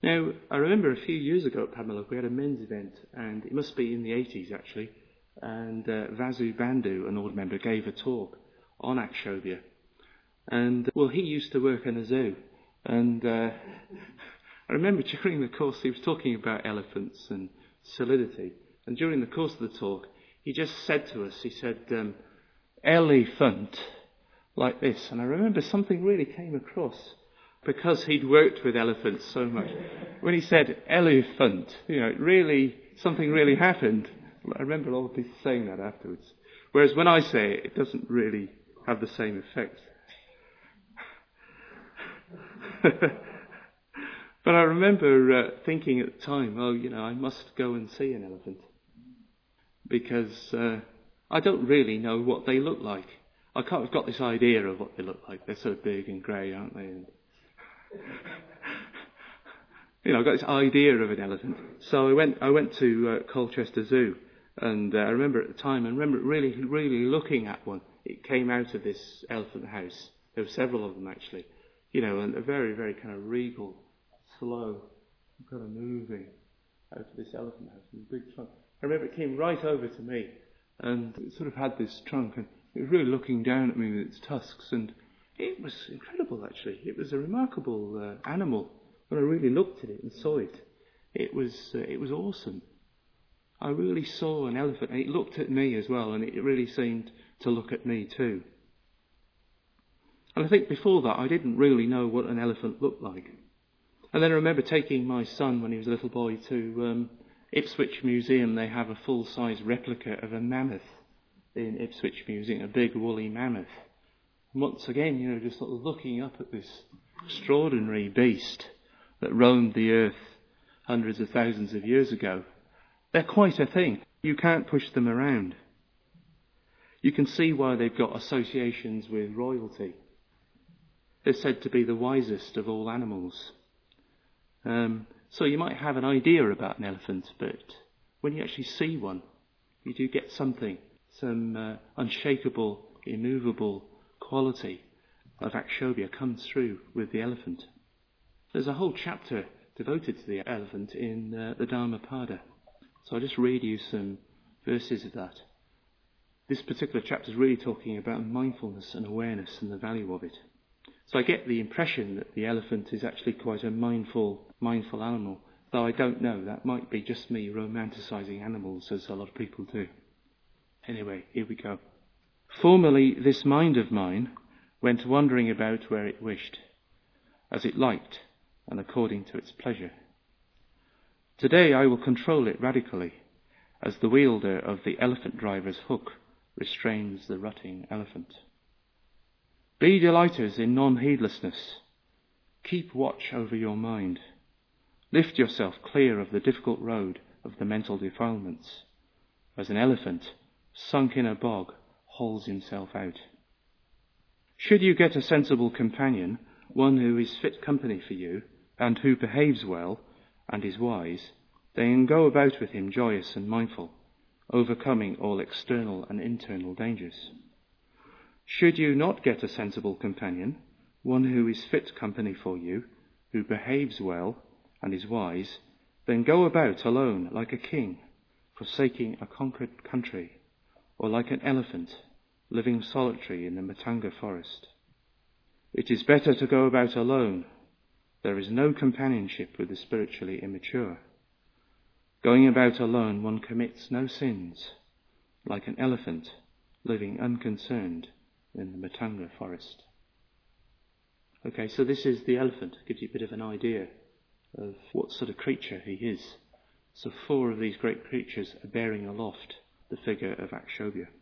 Now, I remember a few years ago at Pamela, we had a men's event, and it must be in the 80s actually, and Vasu Bandhu, an old member, gave a talk on Akshobhya. And, well, he used to work in a zoo, and I remember during the course he was talking about elephants and solidity, and during the course of the talk, he just said to us, he said, elephant, like this, and I remember something really came across, because he'd worked with elephants so much. When he said elephant, something really happened. I remember a lot of people saying that afterwards. Whereas when I say it, it doesn't really have the same effect. But I remember thinking at the time, I must go and see an elephant. Because I don't really know what they look like. I've got this idea of what they look like. They're so big and grey, aren't they? And I've got this idea of an elephant. So I went to Colchester Zoo, and I remember at the time, really, really looking at one. It came out of this elephant house. There were several of them actually, and a very, very kind of regal, slow, kind of moving out of this elephant house with a big trunk. I remember it came right over to me, and it sort of had this trunk, and it was really looking down at me with its tusks, and it was incredible, actually. It was a remarkable animal. When I really looked at it and saw it, it was awesome. I really saw an elephant, and it looked at me as well, and it really seemed to look at me too. And I think before that, I didn't really know what an elephant looked like. And then I remember taking my son when he was a little boy to Ipswich Museum. They have a full-size replica of a mammoth in Ipswich Museum, a big woolly mammoth. Once again, just sort of looking up at this extraordinary beast that roamed the earth hundreds of thousands of years ago. They're quite a thing. You can't push them around. You can see why they've got associations with royalty. They're said to be the wisest of all animals. So you might have an idea about an elephant, but when you actually see one, you do get something, some unshakable, immovable quality of Akshobhya comes through with the elephant. There's a whole chapter devoted to the elephant in the Dhammapada. So I'll just read you some verses of that. This particular chapter is really talking about mindfulness and awareness and the value of it. So I get the impression that the elephant is actually quite a mindful animal, though I don't know. That might be just me romanticising animals, as a lot of people do. Anyway, here we go. Formerly this mind of mine went wandering about where it wished, as it liked and according to its pleasure. Today I will control it radically, as the wielder of the elephant driver's hook restrains the rutting elephant. Be delighters in non-heedlessness. Keep watch over your mind. Lift yourself clear of the difficult road of the mental defilements, as an elephant, sunk in a bog, hauls himself out. Should you get a sensible companion, one who is fit company for you, and who behaves well, and is wise, then go about with him joyous and mindful, overcoming all external and internal dangers. Should you not get a sensible companion, one who is fit company for you, who behaves well, and is wise, then go about alone like a king, forsaking a conquered country, or like an elephant, living solitary in the Matanga forest. It is better to go about alone. There is no companionship with the spiritually immature. Going about alone, one commits no sins, like an elephant living unconcerned in the Matanga forest. Okay, so this is the elephant. Gives you a bit of an idea of what sort of creature he is. So 4 of these great creatures are bearing aloft the figure of Akshobhya.